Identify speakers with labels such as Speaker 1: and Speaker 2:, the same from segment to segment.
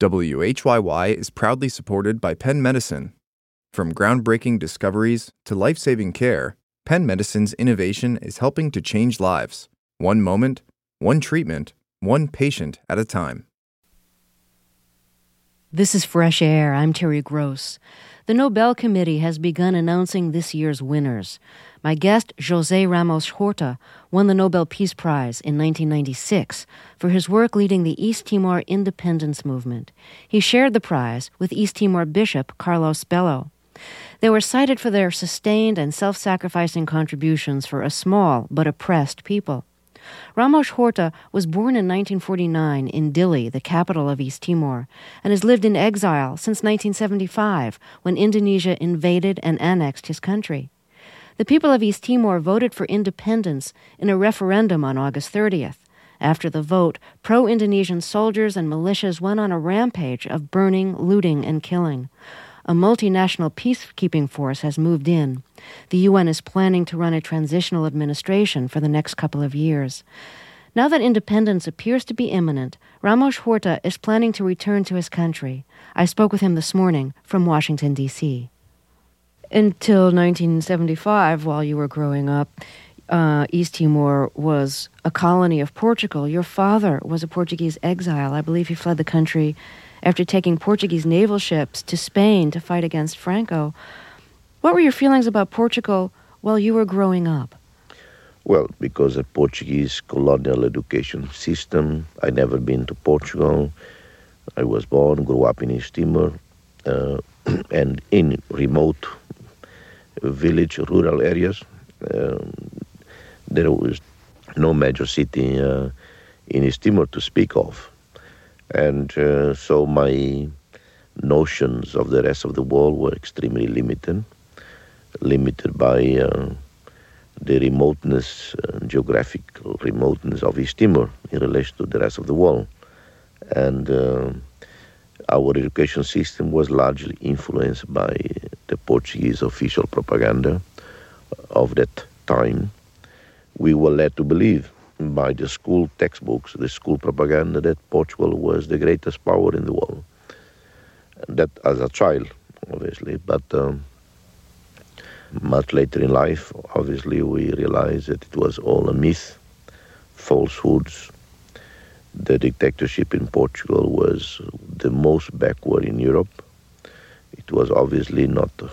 Speaker 1: WHYY is proudly supported by Penn Medicine. From groundbreaking discoveries to life-saving care, Penn Medicine's innovation is helping to change lives, one moment, one treatment, one patient at a time.
Speaker 2: This is Fresh Air. I'm Terry Gross. The Nobel Committee has begun announcing this year's winners. My guest, José Ramos Horta, won the Nobel Peace Prize in 1996 for his work leading the East Timor independence movement. He shared the prize with East Timor Bishop Carlos Bello. They were cited for their sustained and self-sacrificing contributions for a small but oppressed people. Ramos Horta was born in 1949 in Dili, the capital of East Timor, and has lived in exile since 1975, when Indonesia invaded and annexed his country. The people of East Timor voted for independence in a referendum on August 30th. After the vote, pro-Indonesian soldiers and militias went on a rampage of burning, looting, and killing. A multinational peacekeeping force has moved in. The UN is planning to run a transitional administration for the next couple of years. Now that independence appears to be imminent, Ramos Horta is planning to return to his country. I spoke with him this morning from Washington, D.C. Until 1975, while you were growing up, East Timor was a colony of Portugal. Your father was a Portuguese exile. I believe he fled the country after taking Portuguese naval ships to Spain to fight against Franco. What were your feelings about Portugal while you were growing up?
Speaker 3: Well, because of Portuguese colonial education system, I'd never been to Portugal. I was born, grew up in East Timor, and in remote village, rural areas. There was no major city in East Timor to speak of. And so my notions of the rest of the world were extremely limited by the remoteness, geographical remoteness of East Timor in relation to the rest of the world. And our education system was largely influenced by the Portuguese official propaganda of that time. We were led to believe by the school textbooks, the school propaganda, that Portugal was the greatest power in the world. And that as a child, obviously, but much later in life, obviously, we realized that it was all a myth, falsehoods. The dictatorship in Portugal was the most backward in Europe. It was obviously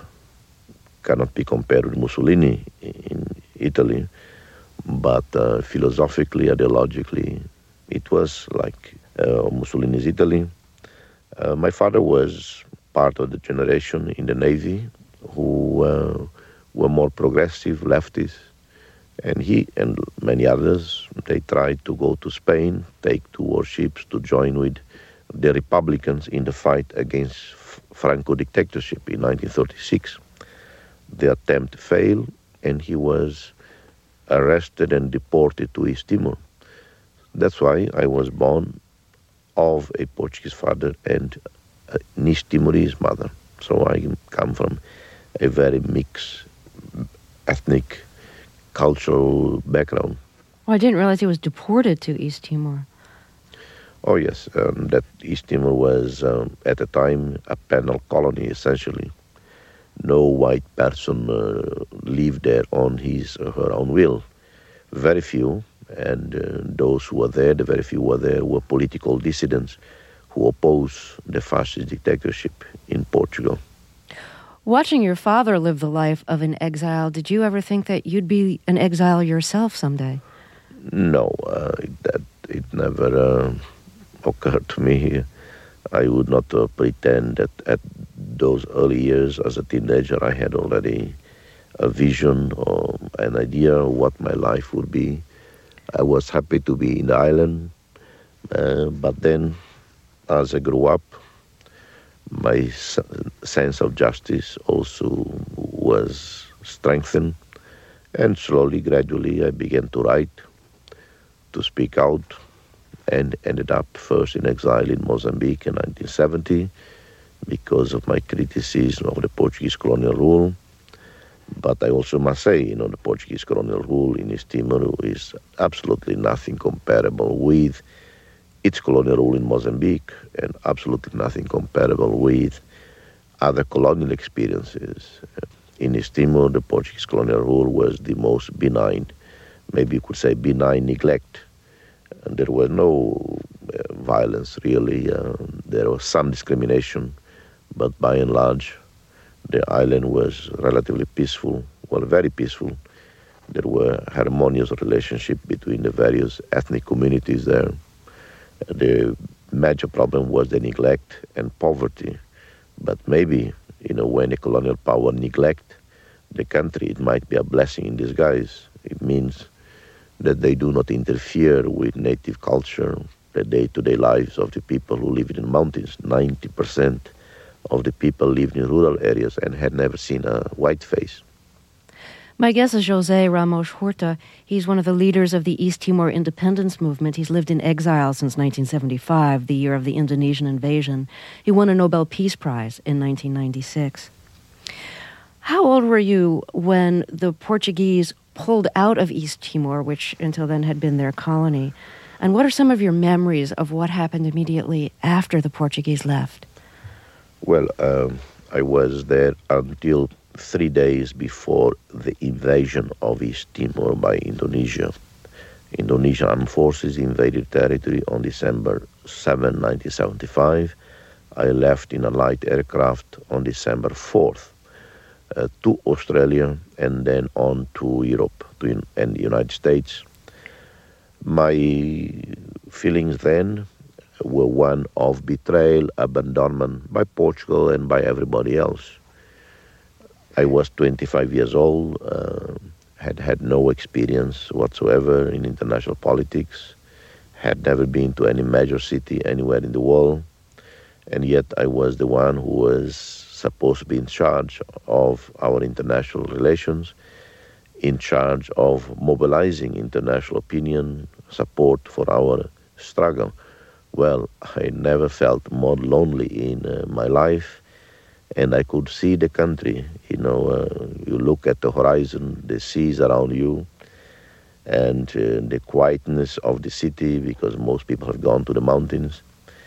Speaker 3: cannot be compared with Mussolini in Italy, but philosophically, ideologically, it was like Mussolini's Italy. My father was part of the generation in the Navy who were more progressive, leftists, and he and many others, they tried to go to Spain, take 2 warships to join with the Republicans in the fight against Franco dictatorship in 1936. The attempt failed, and he was arrested and deported to East Timor. That's why I was born of a Portuguese father and an East Timorese mother. So I come from a very mixed ethnic, cultural background.
Speaker 2: Oh, I didn't realize he was deported to East Timor.
Speaker 3: Oh, yes. That East Timor was, at the time, a penal colony, essentially. No white person lived there on his or her own will. Very few, and those who were there, the very few who were there, were political dissidents who opposed the fascist dictatorship in Portugal.
Speaker 2: Watching your father live the life of an exile, did you ever think that you'd be an exile yourself someday?
Speaker 3: No, it never occurred to me. I would not pretend that at those early years as a teenager I had already a vision or an idea of what my life would be. I was happy to be in the island, but then as I grew up, my sense of justice also was strengthened, and slowly, gradually, I began to write, to speak out, and ended up first in exile in Mozambique in 1970 because of my criticism of the Portuguese colonial rule. But I also must say, the Portuguese colonial rule in East Timor is absolutely nothing comparable with its colonial rule in Mozambique, and absolutely nothing comparable with other colonial experiences. In East Timor, the Portuguese colonial rule was the most benign, maybe you could say benign neglect. And there was no violence, really. There was some discrimination, but by and large, the island was relatively peaceful, well, very peaceful. There were harmonious relationships between the various ethnic communities there. The major problem was the neglect and poverty. But maybe, when a colonial power neglect the country, it might be a blessing in disguise. It means that they do not interfere with native culture, the day-to-day lives of the people who live in the mountains. 90% of the people lived in rural areas and had never seen a white face.
Speaker 2: My guest is José Ramos Horta. He's one of the leaders of the East Timor independence movement. He's lived in exile since 1975, the year of the Indonesian invasion. He won a Nobel Peace Prize in 1996. How old were you when the Portuguese pulled out of East Timor, which until then had been their colony? And what are some of your memories of what happened immediately after the Portuguese left?
Speaker 3: Well, I was there until 3 days before the invasion of East Timor by Indonesia. Indonesian armed forces invaded territory on December 7, 1975. I left in a light aircraft on December 4th to Australia and then on to Europe and the United States. My feelings then were one of betrayal, abandonment by Portugal and by everybody else. I was 25 years old, had no experience whatsoever in international politics, had never been to any major city anywhere in the world, and yet I was the one who was supposed to be in charge of our international relations, in charge of mobilizing international opinion, support for our struggle. Well, I never felt more lonely in my life, and I could see the country. You look at the horizon, the seas around you, and the quietness of the city, because most people have gone to the mountains.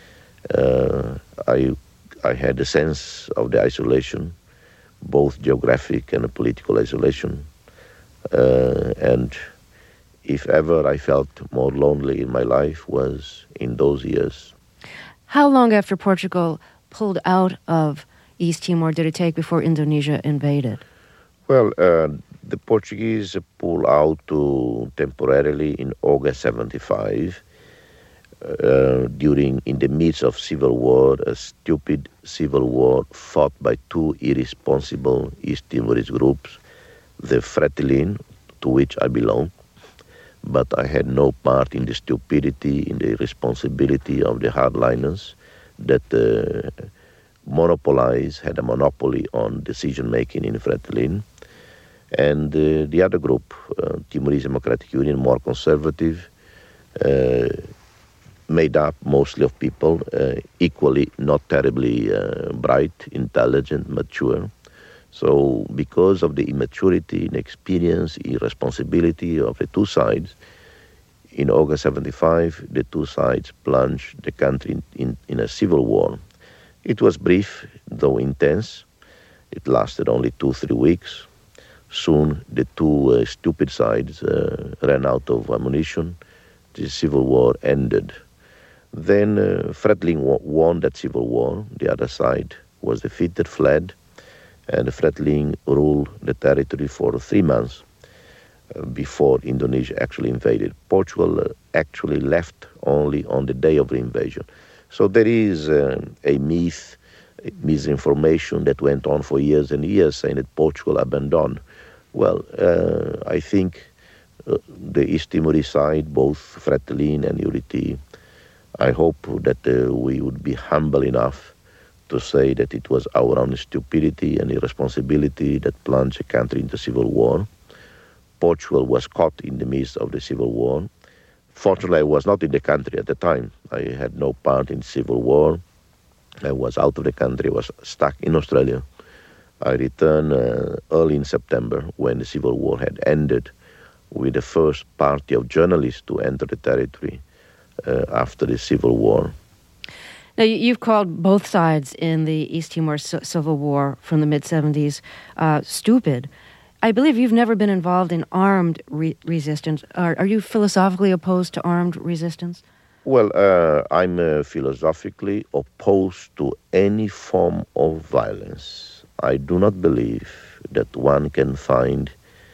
Speaker 3: I had a sense of the isolation, both geographic and political isolation. And if ever I felt more lonely in my life was in those years.
Speaker 2: How long after Portugal pulled out of East Timor did it take before Indonesia invaded?
Speaker 3: Well, the Portuguese pulled out temporarily in August 75, in the midst of civil war, a stupid civil war fought by two irresponsible East Timorese groups, the Fretilin, to which I belong, but I had no part in the stupidity, in the irresponsibility of the hardliners that had a monopoly on decision-making in Fretilin. And the other group, Timorese Democratic Union, more conservative, made up mostly of people equally not terribly bright, intelligent, mature. So because of the immaturity, inexperience, irresponsibility of the two sides, in August 75, the two sides plunged the country in a civil war. It was brief, though intense. It lasted only 2-3 weeks. Soon the two stupid sides ran out of ammunition. The civil war ended. Then Fretilin won that civil war. The other side was defeated, fled, and Fretilin ruled the territory for 3 months before Indonesia actually invaded. Portugal actually left only on the day of the invasion. So there is a myth, misinformation that went on for years and years, saying that Portugal abandoned. Well, I think the East Timorese side, both Fretilin and Uriti, I hope that we would be humble enough to say that it was our own stupidity and irresponsibility that plunged the country into civil war. Portugal was caught in the midst of the civil war. Fortunately, I was not in the country at the time. I had no part in the civil war. I was out of the country, was stuck in Australia. I returned early in September when the civil war had ended, with the first party of journalists to enter the territory. after the Civil War.
Speaker 2: Now, you've called both sides in the East Timor Civil War from the mid-'70s stupid. I believe you've never been involved in armed resistance. Are you philosophically opposed to armed resistance?
Speaker 3: Well, I'm philosophically opposed to any form of violence. I do not believe that one can find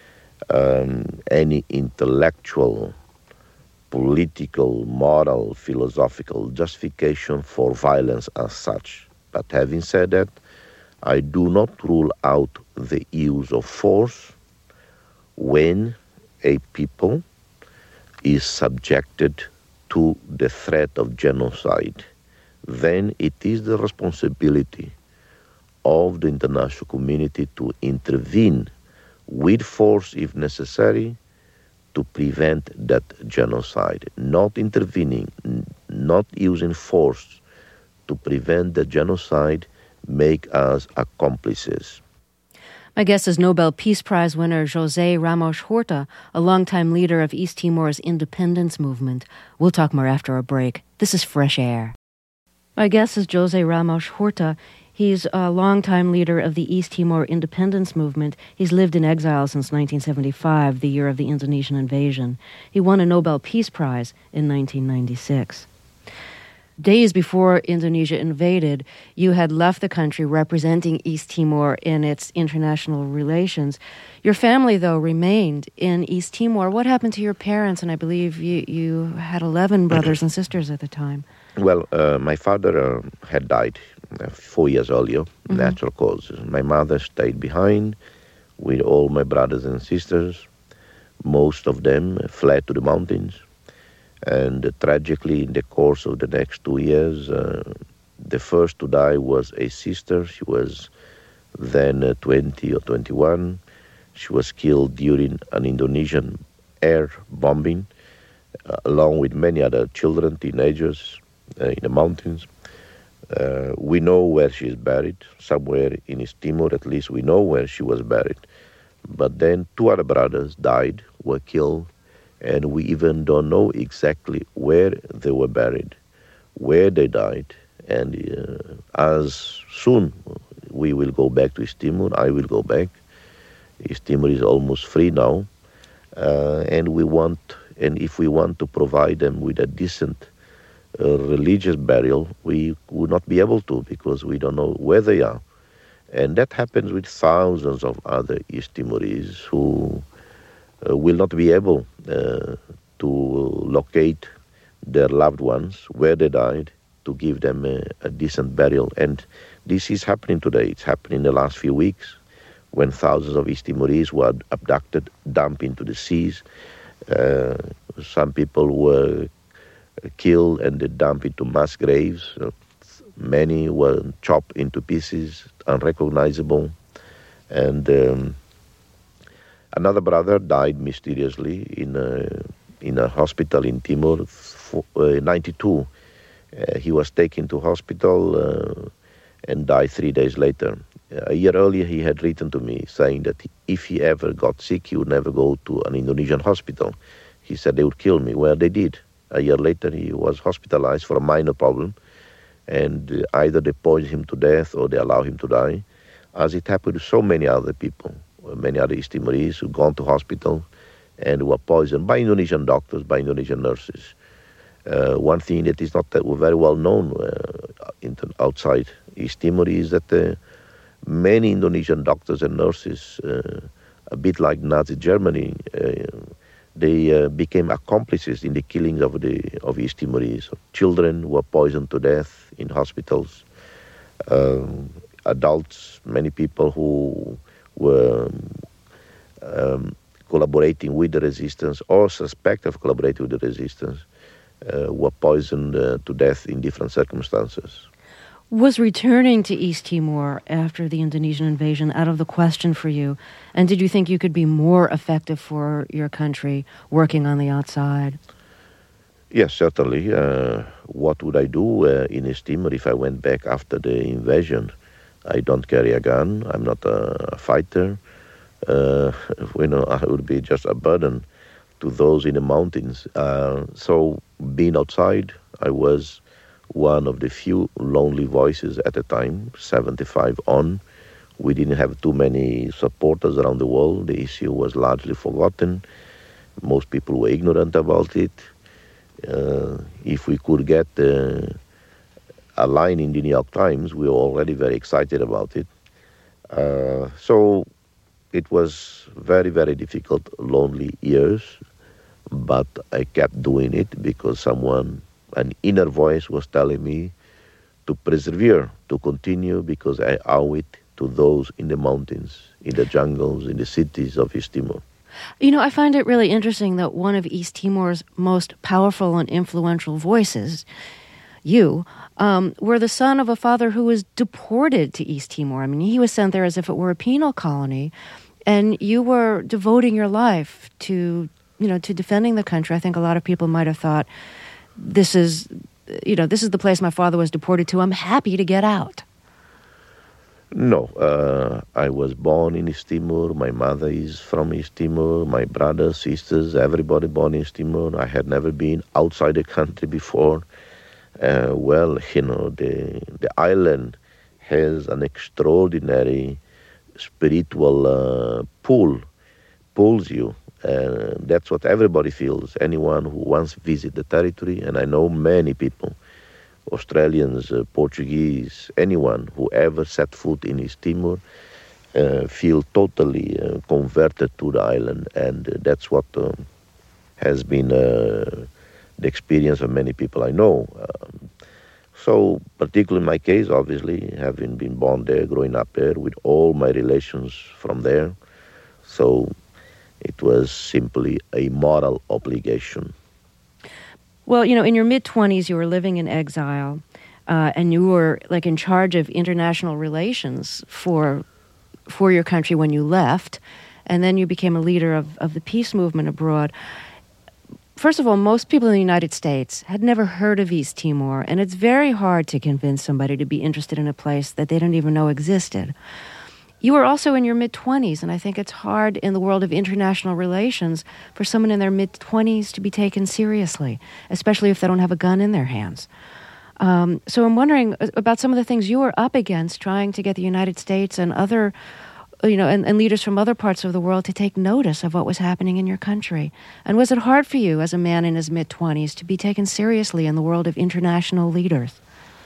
Speaker 3: any intellectual, political, moral, philosophical justification for violence as such. But having said that, I do not rule out the use of force when a people is subjected to the threat of genocide. Then it is the responsibility of the international community to intervene with force if necessary to prevent that genocide. Not intervening, not using force to prevent the genocide make us accomplices.
Speaker 2: My guest is Nobel Peace Prize winner José Ramos Horta, a longtime leader of East Timor's independence movement. We'll talk more after a break. This is Fresh Air. My guest is José Ramos Horta. He's a longtime leader of the East Timor independence movement. He's lived in exile since 1975, the year of the Indonesian invasion. He won a Nobel Peace Prize in 1996. Days before Indonesia invaded, you had left the country representing East Timor in its international relations. Your family, though, remained in East Timor. What happened to your parents? And I believe you had 11 brothers and sisters at the time.
Speaker 3: Well, my father had died 4 years earlier, natural causes. My mother stayed behind with all my brothers and sisters. Most of them fled to the mountains. And tragically, in the course of the next 2 years, the first to die was a sister. She was then 20 or 21. She was killed during an Indonesian air bombing, along with many other children, teenagers, in the mountains. We know where she is buried, somewhere in East Timor. At least we know where she was buried. But then 2 other brothers died, were killed, and we even don't know exactly where they were buried, where they died. And as soon we will go back to East Timor, I will go back. East Timor is almost free now, and if we want to provide them with a decent religious burial, we would not be able to because we don't know where they are. And that happens with thousands of other East Timorese who will not be able to locate their loved ones, where they died, to give them a decent burial. And this is happening today. It's happened in the last few weeks when thousands of East Timorese were abducted, dumped into the seas. Some people were killed and they dumped into mass graves. Many were chopped into pieces, unrecognizable. And another brother died mysteriously in a hospital in Timor, 92. He was taken to hospital and died 3 days later. A year earlier, he had written to me saying that if he ever got sick, he would never go to an Indonesian hospital. He said they would kill me. Well, they did. A year later, he was hospitalized for a minor problem, and either they poisoned him to death or they allowed him to die, as it happened to so many other people. Many other East Timorese who gone to hospital and were poisoned by Indonesian doctors, by Indonesian nurses. One thing that is not very well known outside East Timor is that many Indonesian doctors and nurses, a bit like Nazi Germany, they became accomplices in the killings of East Timorese. Children were poisoned to death in hospitals. Adults, many people who were collaborating with the resistance or suspect of collaborating with the resistance were poisoned to death in different circumstances.
Speaker 2: Was returning to East Timor after the Indonesian invasion out of the question for you? And did you think you could be more effective for your country working on the outside?
Speaker 3: Yes, certainly. What would I do in East Timor if I went back after the invasion? I don't carry a gun. I'm not a fighter. I would be just a burden to those in the mountains. So being outside, I was one of the few lonely voices at the time, 75 on. We didn't have too many supporters around the world. The issue was largely forgotten. Most people were ignorant about it. If we could get a line in the New York Times, we were already very excited about it. So it was very, very difficult, lonely years, but I kept doing it because an inner voice was telling me to persevere, to continue, because I owe it to those in the mountains, in the jungles, in the cities of East Timor.
Speaker 2: You know, I find it really interesting that one of East Timor's most powerful and influential voices, you, were the son of a father who was deported to East Timor. I mean, he was sent there as if it were a penal colony, and you were devoting your life to defending the country. I think a lot of people might have thought, this is the place my father was deported to. I'm happy to get out.
Speaker 3: No, I was born in East Timor. My mother is from East Timor. My brothers, sisters, everybody born in East Timor. I had never been outside the country before. The island has an extraordinary spiritual pulls you. That's what everybody feels, anyone who once visit the territory, and I know many people, Australians, Portuguese, anyone who ever set foot in East Timor feel totally converted to the island, and that's what has been the experience of many people I know. So, particularly in my case, obviously, having been born there, growing up there, with all my relations from there, so it was simply a moral obligation.
Speaker 2: Well, in your mid-20s, you were living in exile, and you were in charge of international relations for your country when you left, and then you became a leader of the peace movement abroad. First of all, most people in the United States had never heard of East Timor, and it's very hard to convince somebody to be interested in a place that they don't even know existed. You were also in your mid-20s, and I think it's hard in the world of international relations for someone in their mid-20s to be taken seriously, especially if they don't have a gun in their hands. So I'm wondering about some of the things you were up against trying to get the United States and other, and leaders from other parts of the world to take notice of what was happening in your country. And was it hard for you as a man in his mid-20s to be taken seriously in the world of international leaders?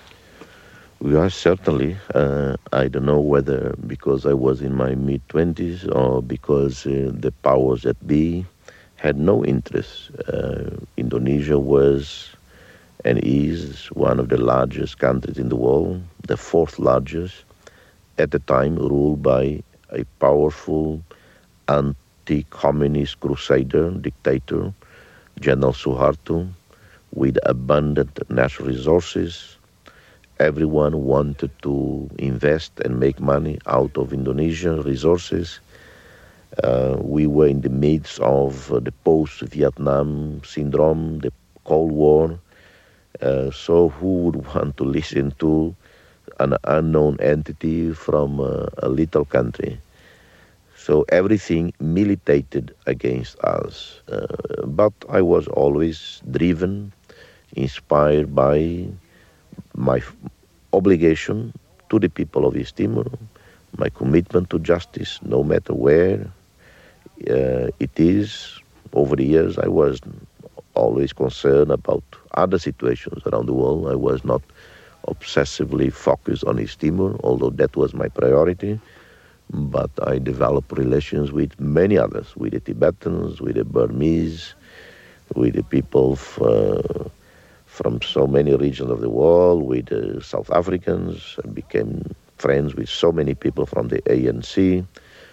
Speaker 3: We are certainly. I don't know whether because I was in my mid-20s or because the powers that be had no interest. Indonesia was and is one of the largest countries in the world, the fourth largest, at the time ruled by a powerful anti-communist crusader, dictator, General Suharto, with abundant natural resources. Everyone wanted to invest and make money out of Indonesian resources. We were in the midst of the post-Vietnam syndrome, the Cold War. So who would want to listen to an unknown entity from a little country? So everything militated against us. But I was always driven, inspired by my obligation to the people of East Timor, my commitment to justice, no matter where it is. Over the years, I was always concerned about other situations around the world. I was not obsessively focused on East Timor, although that was my priority. But I developed relations with many others, with the Tibetans, with the Burmese, with the people from so many regions of the world, with the South Africans. I became friends with so many people from the ANC.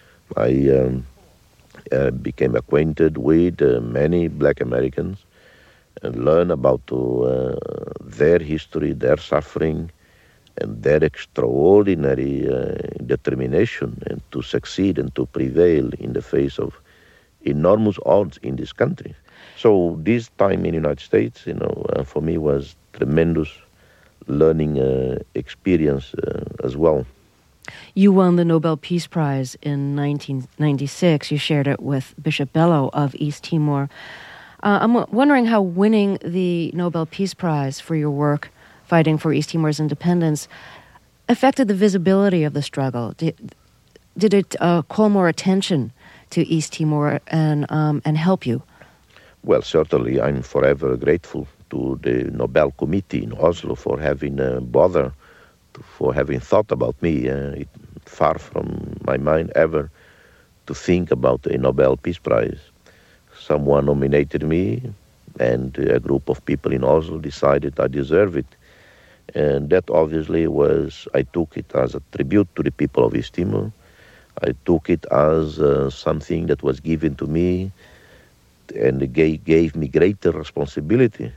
Speaker 3: I became acquainted with many Black Americans and learned about their history, their suffering, and their extraordinary determination and to succeed and to prevail in the face of enormous odds in this country. So this time in the United States, for me was tremendous learning experience as well.
Speaker 2: You won the Nobel Peace Prize in 1996. You shared it with Bishop Bello of East Timor. I'm wondering how winning the Nobel Peace Prize for your work fighting for East Timor's independence affected the visibility of the struggle. Did it call more attention to East Timor and help you?
Speaker 3: Well, certainly, I'm forever grateful to the Nobel Committee in Oslo for having bothered, for having thought about me. It's far from my mind ever to think about a Nobel Peace Prize. Someone nominated me, and a group of people in Oslo decided I deserve it. And that obviously I took it as a tribute to the people of East Timor. I took it as something that was given to me, and it gave me greater responsibility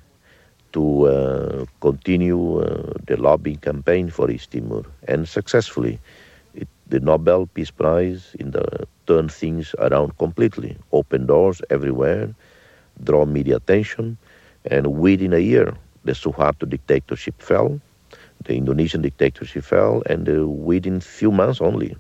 Speaker 3: to continue the lobbying campaign for East Timor, and successfully. The Nobel Peace Prize turned things around completely, opened doors everywhere, draw media attention, and within a year, the Suharto dictatorship fell, the Indonesian dictatorship fell, and within few months only,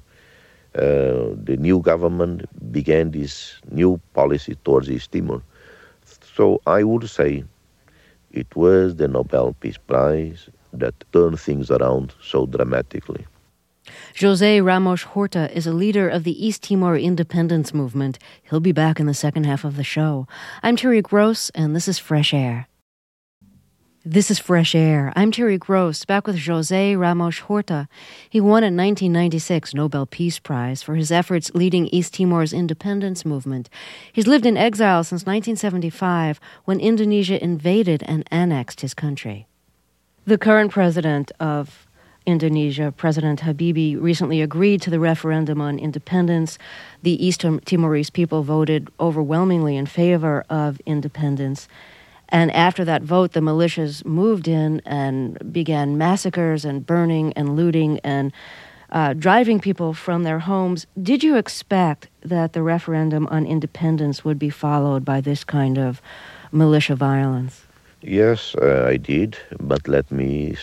Speaker 3: the new government began this new policy towards East Timor. So I would say it was the Nobel Peace Prize that turned things around so dramatically.
Speaker 2: José Ramos Horta is a leader of the East Timor independence movement. He'll be back in the second half of the show. I'm Terry Gross, and this is Fresh Air. This is Fresh Air. I'm Terry Gross, back with José Ramos Horta. He won a 1996 Nobel Peace Prize for his efforts leading East Timor's independence movement. He's lived in exile since 1975, when Indonesia invaded and annexed his country. The current president of Indonesia, President Habibie, recently agreed to the referendum on independence. The East Timorese people voted overwhelmingly in favor of independence. And after that vote, the militias moved in and began massacres and burning and looting and driving people from their homes. Did you expect that the referendum on independence would be followed by this kind of militia violence?
Speaker 3: Yes, I did, but let me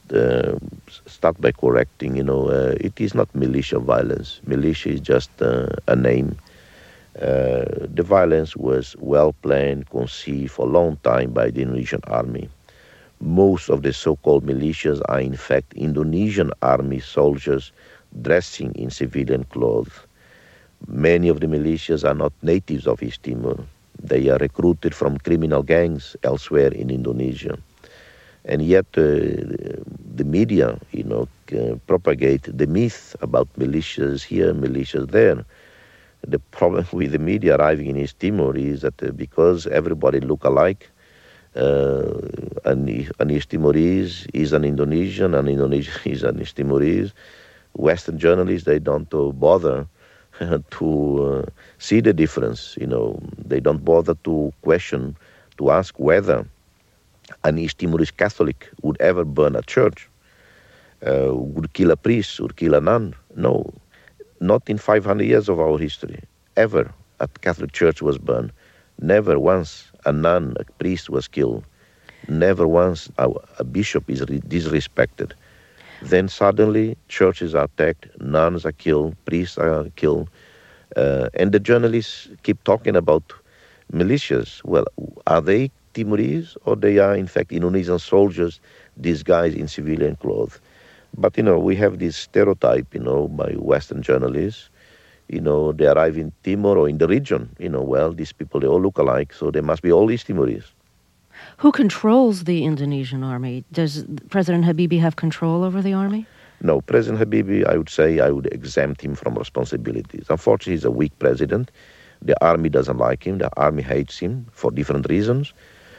Speaker 3: start by correcting. It is not militia violence. Militia is just a name. The violence was well planned, conceived for a long time by the Indonesian army. Most of the so-called militias are in fact Indonesian army soldiers dressing in civilian clothes. Many of the militias are not natives of East Timor. They are recruited from criminal gangs elsewhere in Indonesia. And yet the media, propagate the myth about militias here, militias there. The problem with the media arriving in East Timor is that because everybody look alike, an East Timorese is an Indonesian, an Indonesian is an East Timorese. Western journalists, they don't bother to see the difference. They don't bother to question, to ask whether an East Timorese Catholic would ever burn a church, would kill a priest, would kill a nun. No, not in 500 years of our history. Ever a Catholic church was burned. Never once a nun, a priest was killed. Never once a bishop is disrespected. Then suddenly churches are attacked, nuns are killed, priests are killed, and the journalists keep talking about militias. Well, are they Timorese, or they are in fact Indonesian soldiers disguised in civilian clothes? But we have this stereotype, by Western journalists. They arrive in Timor or in the region. These people, they all look alike, so they must be all East Timorese.
Speaker 2: Who controls the Indonesian army? Does President Habibie have control over the army?
Speaker 3: No, President Habibie, I would exempt him from responsibilities. Unfortunately, he's a weak president. The army doesn't like him. The army hates him for different reasons.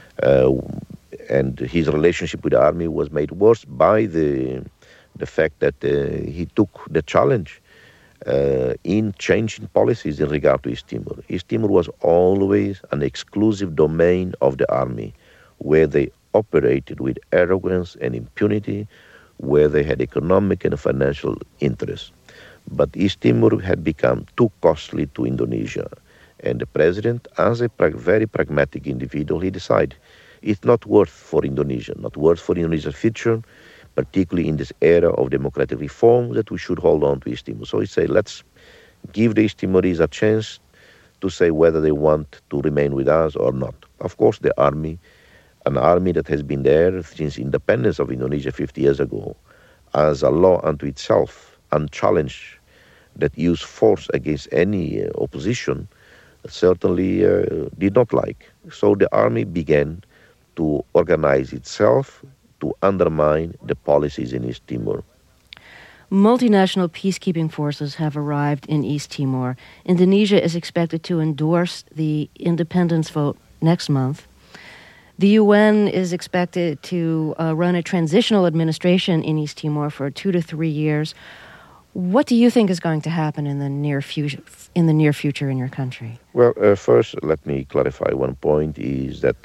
Speaker 3: And his relationship with the army was made worse by the fact that he took the challenge in changing policies in regard to East Timor. East Timor was always an exclusive domain of the army, where they operated with arrogance and impunity, where they had economic and financial interests. But East Timor had become too costly to Indonesia. And the president, as a very pragmatic individual, he decided it's not worth for Indonesia, not worth for Indonesia's future, particularly in this era of democratic reform, that we should hold on to East Timor. So he said, let's give the East Timorese a chance to say whether they want to remain with us or not. Of course, the army, an army that has been there since independence of Indonesia 50 years ago, as a law unto itself, unchallenged, that used force against any opposition, certainly did not like. So the army began to organize itself to undermine the policies in East Timor.
Speaker 2: Multinational peacekeeping forces have arrived in East Timor. Indonesia is expected to endorse the independence vote next month. The UN is expected to run a transitional administration in East Timor for 2 to 3 years. What do you think is going to happen in the near future in your country?
Speaker 3: Well, first, let me clarify one point, is that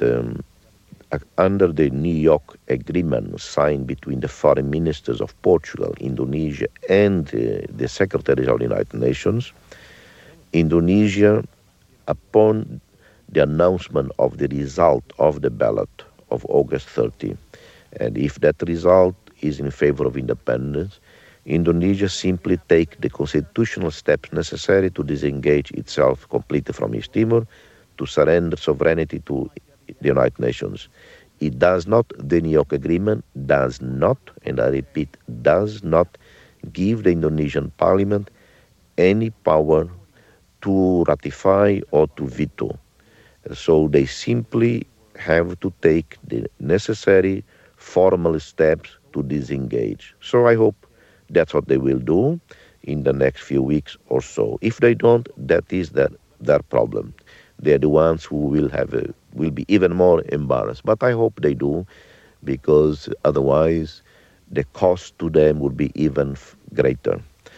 Speaker 3: under the New York Agreement signed between the foreign ministers of Portugal, Indonesia, and the Secretary of the United Nations, Indonesia, upon the announcement of the result of the ballot of August 30, and if that result is in favor of independence, Indonesia simply take the constitutional steps necessary to disengage itself completely from East Timor, to surrender sovereignty to the United Nations. It does not, the New York Agreement does not, and I repeat, does not give the Indonesian parliament any power to ratify or to veto. So they simply have to take the necessary formal steps to disengage. So I hope that's what they will do in the next few weeks or so. If they don't, that is their problem. They're the ones who will be even more embarrassed. But I hope they do, because otherwise the cost to them would be even greater.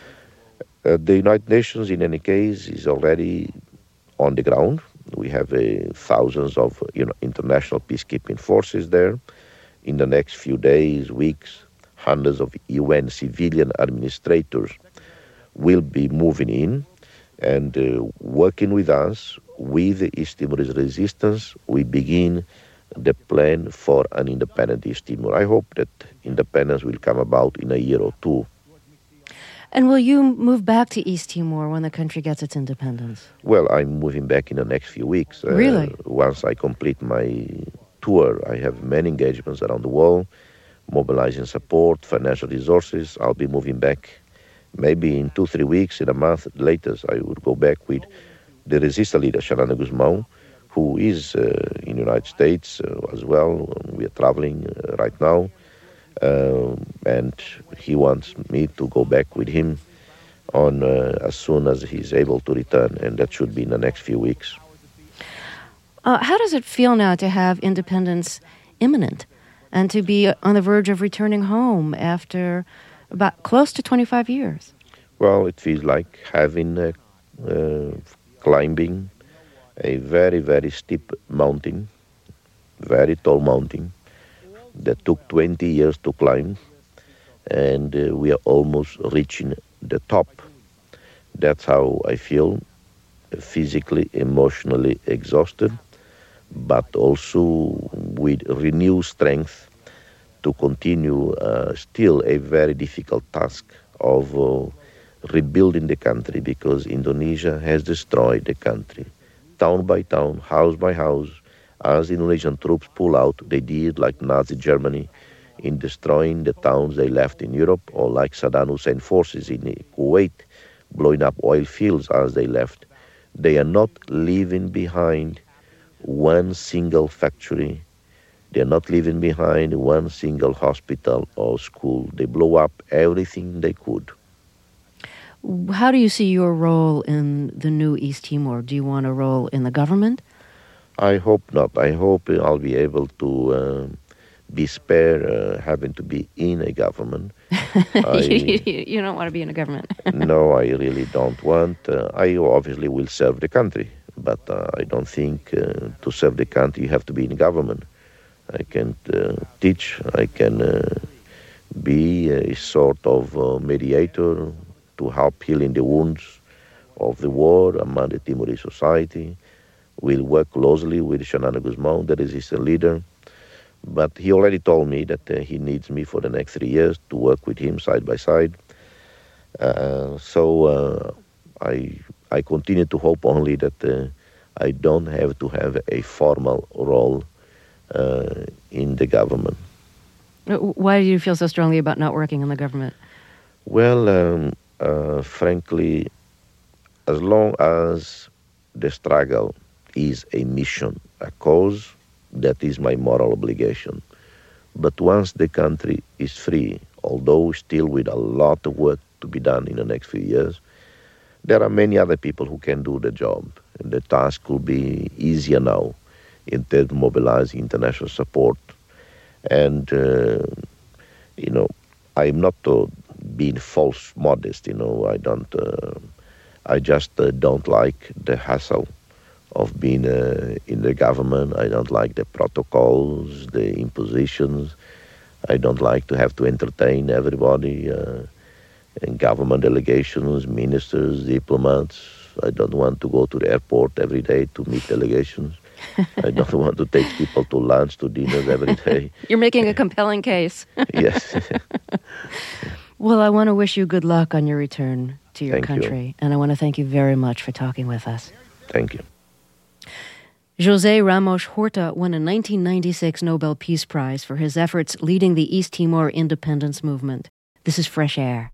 Speaker 3: The United Nations, in any case, is already on the ground. We have thousands of international peacekeeping forces there. In the next few days, weeks, hundreds of UN civilian administrators will be moving in and working with us. With the East Timorese resistance, we begin the plan for an independent East Timor. I hope that independence will come about in a year or two.
Speaker 2: And will you move back to East Timor when the country gets its independence?
Speaker 3: Well, I'm moving back in the next few weeks.
Speaker 2: Really?
Speaker 3: Once I complete my tour, I have many engagements around the world, mobilizing support, financial resources. I'll be moving back maybe in 2-3 weeks, in a month at latest. I would go back with the resistance leader, Xanana Gusmão, who is in the United States as well. We are traveling right now. And he wants me to go back with him on as soon as he's able to return, and that should be in the next few weeks.
Speaker 2: How does it feel now to have independence imminent and to be on the verge of returning home after about close to 25 years?
Speaker 3: Well, it feels like having climbing a very, very steep mountain, very tall mountain, that took 20 years to climb, and we are almost reaching the top. That's how I feel, physically, emotionally exhausted, but also with renewed strength to continue still a very difficult task of rebuilding the country, because Indonesia has destroyed the country, town by town, house by house. As Indonesian troops pull out, they did like Nazi Germany in destroying the towns they left in Europe, or like Saddam Hussein forces in Kuwait, blowing up oil fields as they left. They are not leaving behind one single factory. They are not leaving behind one single hospital or school. They blow up everything they could.
Speaker 2: How do you see your role in the new East Timor? Do you want a role in the government?
Speaker 3: I hope not. I hope I'll be able to be spared having to be in a government.
Speaker 2: You don't want to be in a government.
Speaker 3: No, I really don't want. I obviously will serve the country, but I don't think to serve the country you have to be in government. I can teach, I can be a sort of mediator to help healing the wounds of the war among the Timorese society. We'll work closely with Xanana Gusmão, the resistance leader. But he already told me that he needs me for the next 3 years to work with him side by side. So I I continue to hope only that I don't have to have a formal role in the government.
Speaker 2: Why do you feel so strongly about not working in the government?
Speaker 3: Well, frankly, as long as the struggle is a mission, a cause, that is my moral obligation. But once the country is free, although still with a lot of work to be done in the next few years, there are many other people who can do the job. And the task will be easier now in terms of mobilizing international support. And, I'm not being false modest, I just don't like the hassle of being in the government. I don't like the protocols, the impositions. I don't like to have to entertain everybody, and government delegations, ministers, diplomats. I don't want to go to the airport every day to meet delegations. I don't want to take people to lunch, to dinners every day.
Speaker 2: You're making a compelling case.
Speaker 3: Yes.
Speaker 2: Well, I want to wish you good luck on your return to your
Speaker 3: Thank
Speaker 2: country.
Speaker 3: you.
Speaker 2: And I want to thank you very much for talking with us.
Speaker 3: Thank you.
Speaker 2: José Ramos Horta won a 1996 Nobel Peace Prize for his efforts leading the East Timor independence movement. This is Fresh Air.